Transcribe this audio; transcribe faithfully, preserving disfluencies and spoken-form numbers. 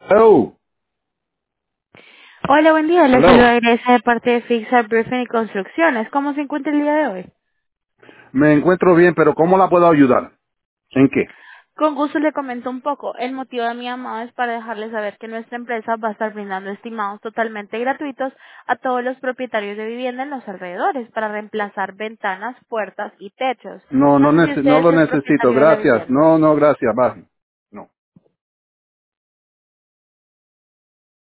Hello, Hola, buen día. Les saluda hello. Iglesia de parte de Fixar Briefing y Construcciones. ¿Cómo se encuentra el día de hoy? Me encuentro bien, pero ¿cómo la puedo ayudar? ¿En qué? Con gusto le comento un poco. El motivo de mi llamado es para dejarles saber que nuestra empresa va a estar brindando estimados totalmente gratuitos a todos los propietarios de vivienda en los alrededores para reemplazar ventanas, puertas y techos. No, No no, sé si nece- usted no es lo el necesito. propietario de la Gracias. vivienda. No, no, gracias. Bye.